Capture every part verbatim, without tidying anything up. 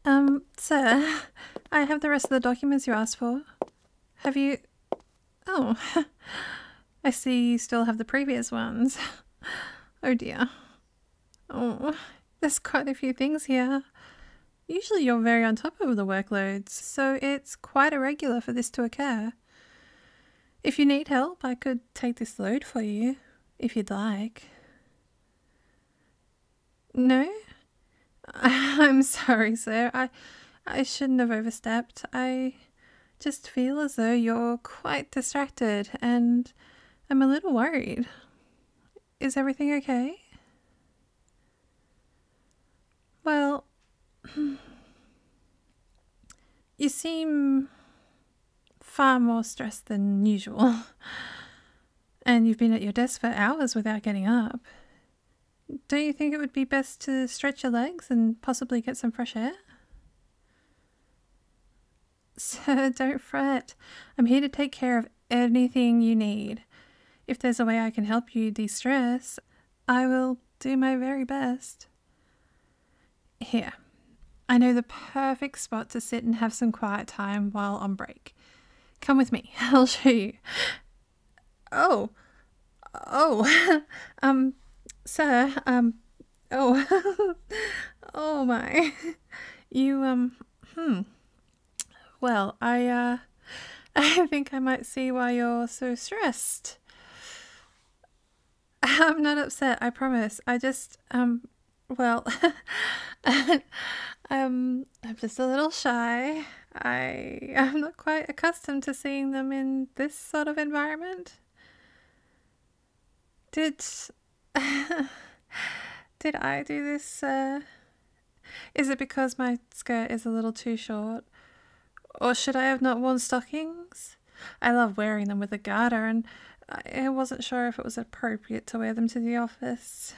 Um, sir, I have the rest of the documents you asked for. Have you... Oh, I see you still have the previous ones. Oh dear. Oh, there's quite a few things here. Usually you're very on top of the workloads, so it's quite irregular for this to occur. If you need help, I could take this load for you, if you'd like. No? I'm sorry, sir. I, I shouldn't have overstepped. I just feel as though you're quite distracted, and I'm a little worried. Is everything okay? Well, you seem far more stressed than usual. And you've been at your desk for hours without getting up. Don't you think it would be best to stretch your legs and possibly get some fresh air? Sir, don't fret. I'm here to take care of anything you need. If there's a way I can help you de-stress, I will do my very best. Here, I know the perfect spot to sit and have some quiet time while on break. Come with me, I'll show you. Oh, oh, um, sir, um, oh, oh my. You, um, hmm. Well, I, uh, I think I might see why you're so stressed. I'm not upset, I promise. I just, um, well, um, I'm just a little shy. I am not quite accustomed to seeing them in this sort of environment. Did, did I do this, uh, is it because my skirt is a little too short? Or should I have not worn stockings? I love wearing them with a garter, and I wasn't sure if it was appropriate to wear them to the office.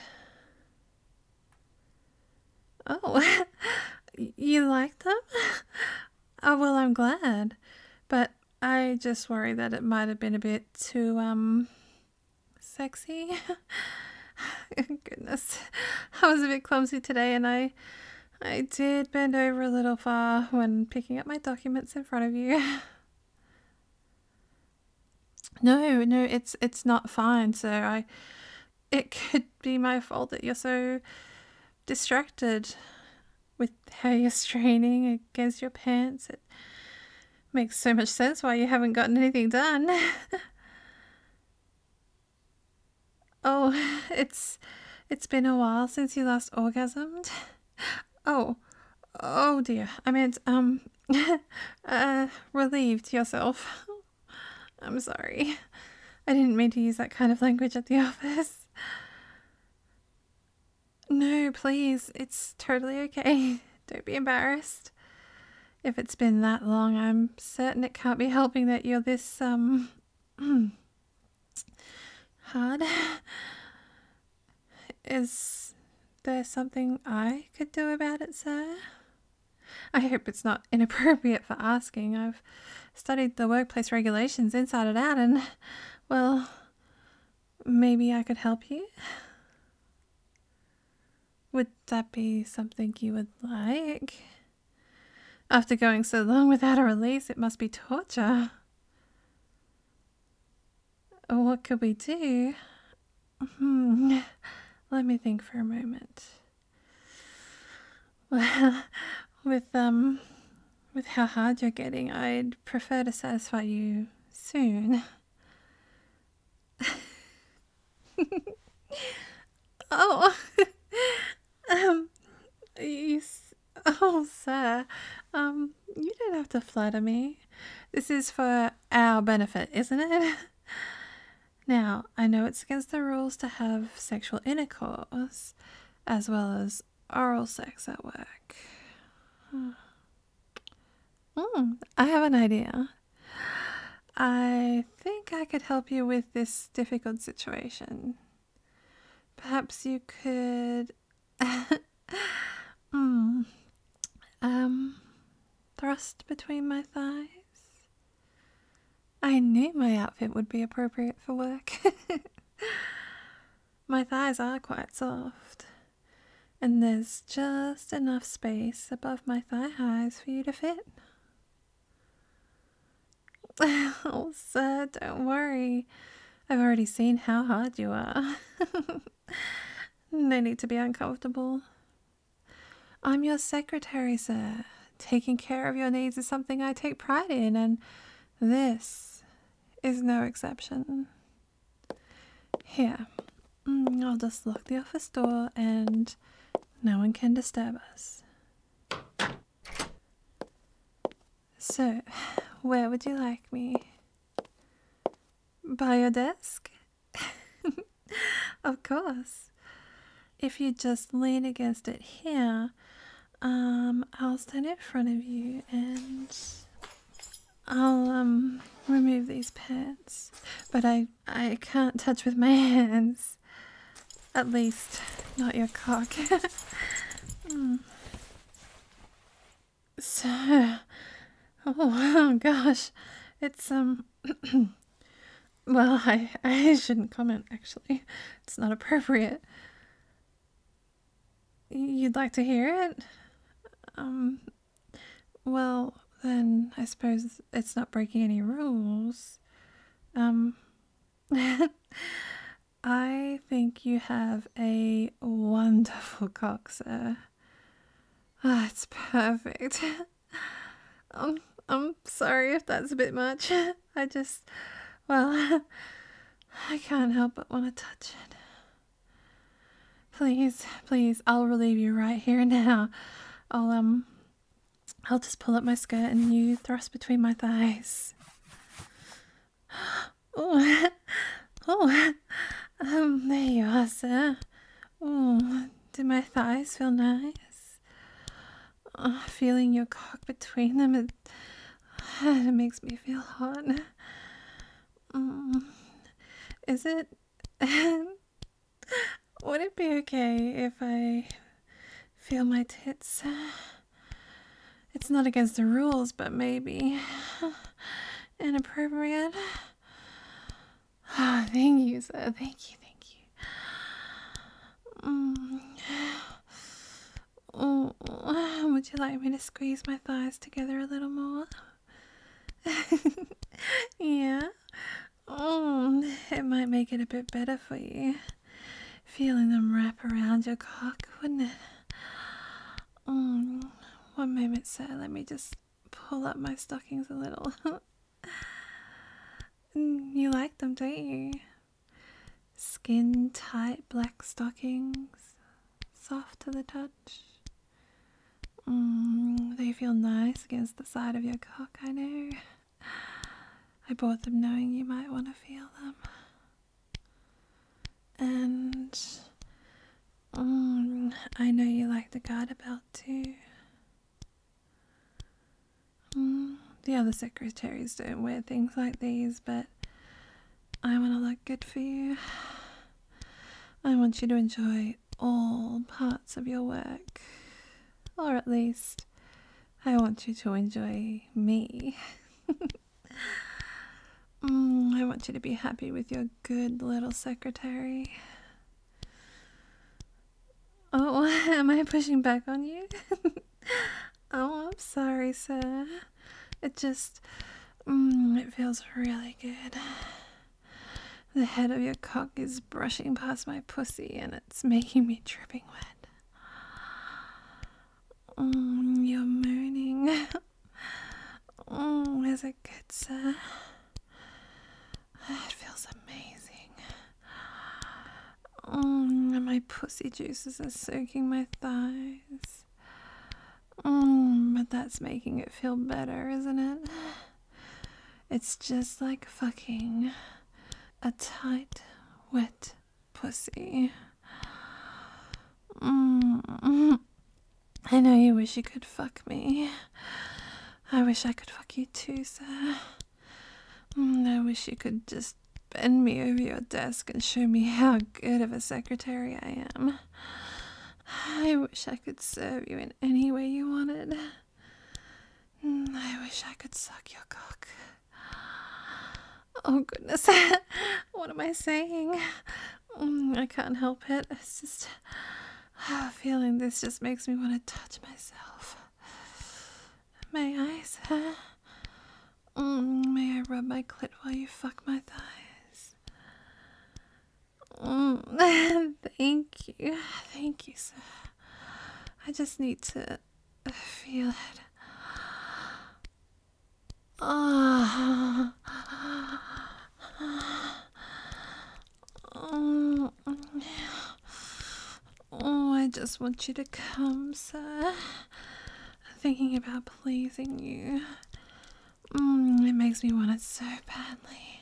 Oh, you like them? Oh, well, I'm glad. But I just worry that it might have been a bit too, um, sexy. Goodness. I was a bit clumsy today, and I I did bend over a little far when picking up my documents in front of you. No, no, it's it's not fine, sir. I it could be my fault that you're so distracted with how you're straining against your pants. It makes so much sense why you haven't gotten anything done. Oh, it's it's been a while since you last orgasmed. Oh, oh dear. I meant um uh relieved yourself. I'm sorry. I didn't mean to use that kind of language at the office. No, please. It's totally okay. Don't be embarrassed. If it's been that long, I'm certain it can't be helping that you're this, um, hard. Is there something I could do about it, sir? I hope it's not inappropriate for asking. I've studied the workplace regulations inside and out, and, well, maybe I could help you? Would that be something you would like? After going so long without a release, it must be torture. What could we do? Hmm. Let me think for a moment. Well, with um, with how hard you're getting, I'd prefer to satisfy you soon. Oh, um, you, oh, sir, um, you don't have to flatter me. This is for our benefit, isn't it? Now, I know it's against the rules to have sexual intercourse, as well as oral sex at work. Mm, I have an idea. I think I could help you with this difficult situation. Perhaps you could mm, um thrust between my thighs. I knew my outfit would be appropriate for work. My thighs are quite soft, and there's just enough space above my thigh highs for you to fit. Oh, sir, don't worry. I've already seen how hard you are. No need to be uncomfortable. I'm your secretary, sir. Taking care of your needs is something I take pride in, and this is no exception. Here, I'll just lock the office door and no one can disturb us. So, where would you like me? By your desk? Of course. If you just lean against it here, um, I'll stand in front of you and I'll um remove these pants. But I, I can't touch with my hands. At least, not your cock. mm. So, oh, oh gosh, it's um. Well, I I shouldn't comment. Actually, it's not appropriate. You'd like to hear it? Um. Well, then I suppose it's not breaking any rules. Um. I think you have a wonderful cock, sir. Ah, it's perfect. um, I'm sorry if that's a bit much. I just, well, I can't help but want to touch it. Please, please, I'll relieve you right here and now. I'll, um, I'll just pull up my skirt and you thrust between my thighs. Oh, oh, um, there you are, sir. Oh, do my thighs feel nice? Oh, feeling your cock between them, it, it makes me feel hot. Um, is it... Would it be okay if I feel my tits? It's not against the rules, but maybe inappropriate. Ah, oh, thank you, sir. Thank you, thank you. Mm. Oh, would you like me to squeeze my thighs together a little more? Yeah. Oh, it might make it a bit better for you. Feeling them wrap around your cock, wouldn't it? Mm. One moment, sir. Let me just pull up my stockings a little. You like them, don't you? Skin tight black stockings, soft to the touch. Mm, they feel nice against the side of your cock, I know. I bought them knowing you might want to feel them. And mm, I know you like the garter belt too. Mm, the other secretaries don't wear things like these, but I want to look good for you. I want you to enjoy all parts of your work. Or at least, I want you to enjoy me. mm, I want you to be happy with your good little secretary. Oh, am I pushing back on you? Oh, I'm sorry, sir. It just, mm, it feels really good. The head of your cock is brushing past my pussy and it's making me dripping wet. Mm, you're moaning. Mm, is it good, sir? It feels amazing. Mm, and my pussy juices are soaking my thighs. Mm, but that's making it feel better, isn't it? It's just like fucking a tight, wet pussy. Mm. I know you wish you could fuck me. I wish I could fuck you too, sir. Mm, I wish you could just bend me over your desk and show me how good of a secretary I am. I wish I could serve you in any way you wanted. Mm, I wish I could suck your cock. Oh goodness, what am I saying? Mm, I can't help it. It's just, Feeling this just makes me want to touch myself. May I, sir? Mm, may I rub my clit while you fuck my thighs? Mm, thank you. Thank you, sir. I just need to feel it. Oh. Oh, oh, I just want you to come, sir. Thinking about pleasing you. Mm, it makes me want it so badly.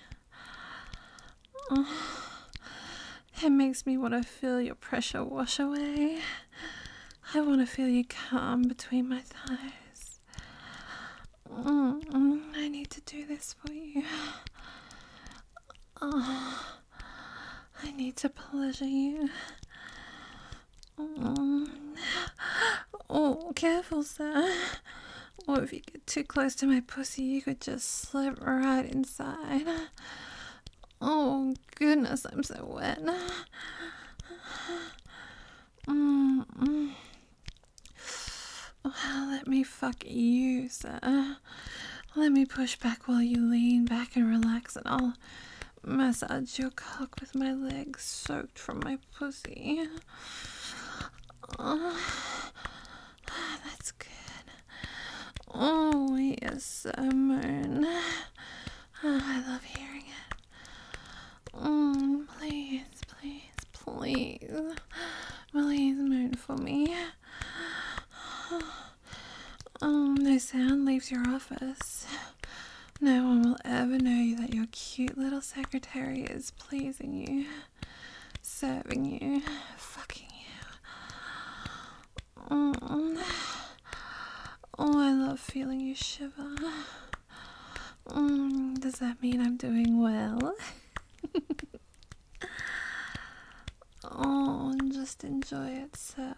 Oh, it makes me want to feel your pressure wash away. I want to feel you come between my thighs. Mm, I need to do this for you. Oh, I need to pleasure you. Mm. Oh, careful, sir. Or if you get too close to my pussy, you could just slip right inside. Oh, goodness, I'm so wet. Mm-mm. Well, let me fuck you, sir. Let me push back while you lean back and relax, and I'll massage your cock with my legs soaked from my pussy. Oh, that's good. Oh, yes, sir, moan. Oh, I love hearing it. Mm, please, please, please. Please moan for me. Um, no sound leaves your office. No one will ever know that your cute little secretary is pleasing you, serving you, fucking you. Mm. Oh, I love feeling you shiver. Mm, does that mean I'm doing well? Oh, just enjoy it, sir.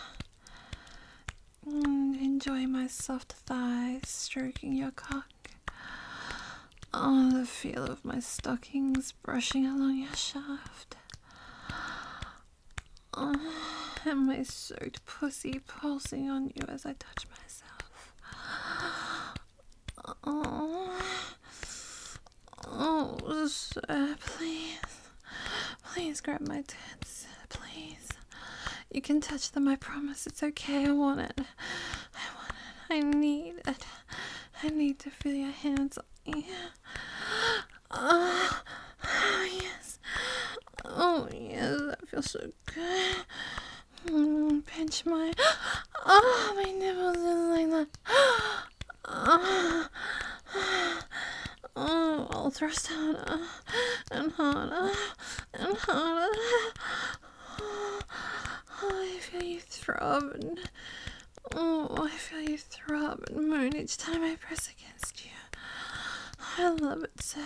Mm, enjoy my soft thighs stroking your cock. Oh, the feel of my stockings brushing along your shaft. Oh, and my soaked pussy pulsing on you as I touch myself. Oh, oh, sir, please. Please grab my tits, please. You can touch them, I promise. It's okay, I want it. I want it. I need it. I need to feel your hands on me. Oh, oh yes. Oh, yes, that feels so good. Mm, pinch my... Oh, my nipples just like that. Oh, oh, I'll thrust harder and harder and harder. Oh, I feel you throb and... Oh, I feel you throb and moan each time I press against you. I love it, sir.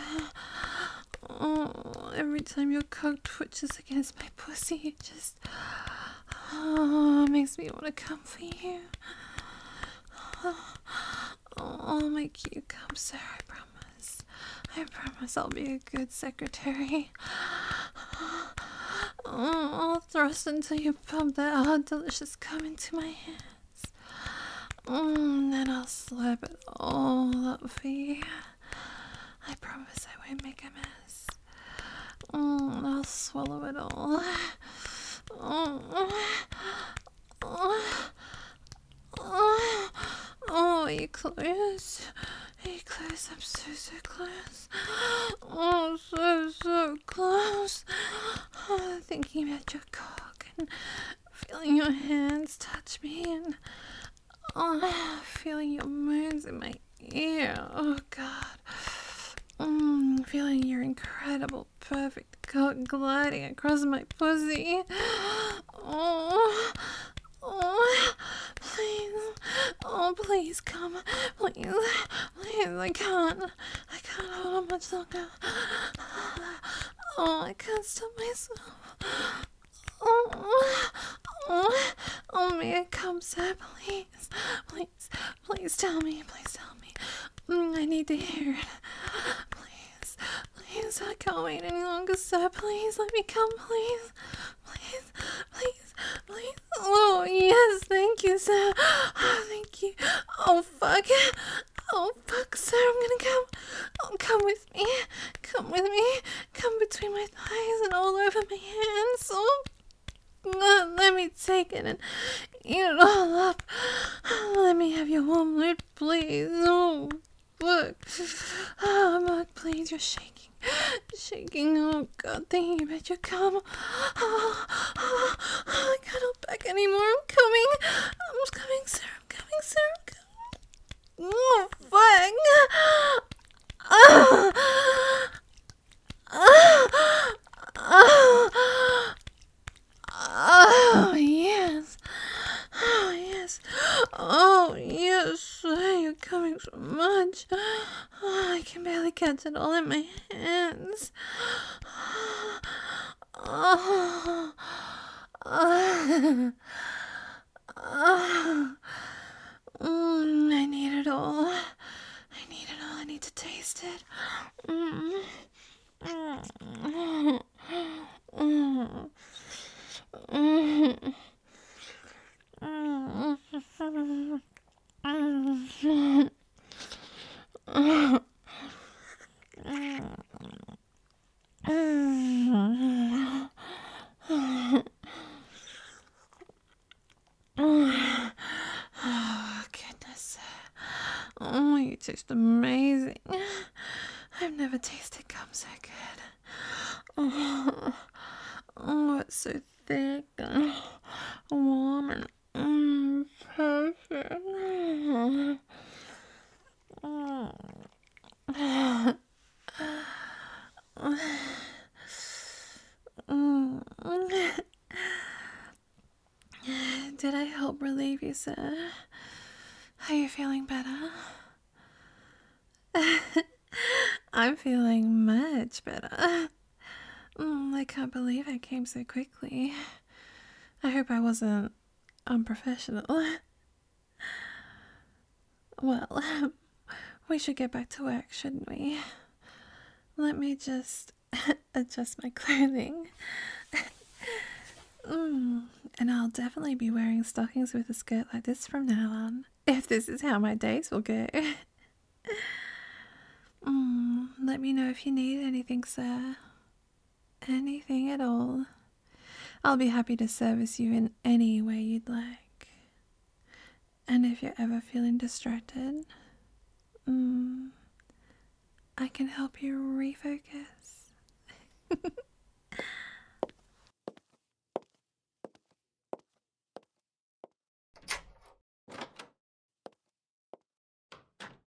Oh, every time your cock twitches against my pussy, it just... Oh, it makes me want to come for you. Oh, oh, I'll make you come, sir, I promise. I promise I'll be a good secretary. Oh, I'll thrust until you pump that hot, delicious cum into my hands. Mm, and then I'll slap it all up for you. I promise I won't make a mess. Mm, I'll swallow it all. Oh, oh, oh, oh, are you close? Are you close? I'm so, so close. Oh, so, so close. Oh, thinking about your cock and feeling your hands touch me and oh, feeling your moans in my ear. Oh, God. Mm, feeling your incredible, perfect cock gliding across my pussy. Oh, oh, please, oh, please come, please, please, I can't, I can't hold on much longer. Oh, I can't stop myself. Oh, oh, oh, may I come, sir, please, please, please tell me, please tell me. Mm, I need to hear it. Please, please, I can't wait any longer, sir. Please, let me come, please. Please, please, please. forsaken and eat it all up. Let me have your warm lid, please. Oh, look. Oh, Mark, please, you're shaking. Shaking. Oh, God, thinking about your cum. Oh, oh, oh, I can't hold back anymore. I'm coming. I'm coming, sir. I'm coming, sir. I'm coming. Oh, fuck. Oh, oh, oh, oh, yes. Oh, yes. Oh, yes. Oh, you're coming so much. Oh, I can barely catch it all in my hands. Oh, oh, oh. Mm, I need it all. I need it all. I need to taste it. Mm. Mm. Mm. Mm. Oh, goodness. Oh, you taste amazing. I've never tasted cum so good. Oh, oh, it's so thick and warm and mm, perfect. Did I help relieve you, sir? Are you feeling better? I'm feeling much better. Mm, I can't believe I came so quickly. I hope I wasn't unprofessional. Well, we should get back to work, shouldn't we? Let me just adjust my clothing. mm, and I'll definitely be wearing stockings with a skirt like this from now on, if this is how my days will go. mm, let me know if you need anything, sir. Anything at all. I'll be happy to service you in any way you'd like. And if you're ever feeling distracted, mm, I can help you refocus.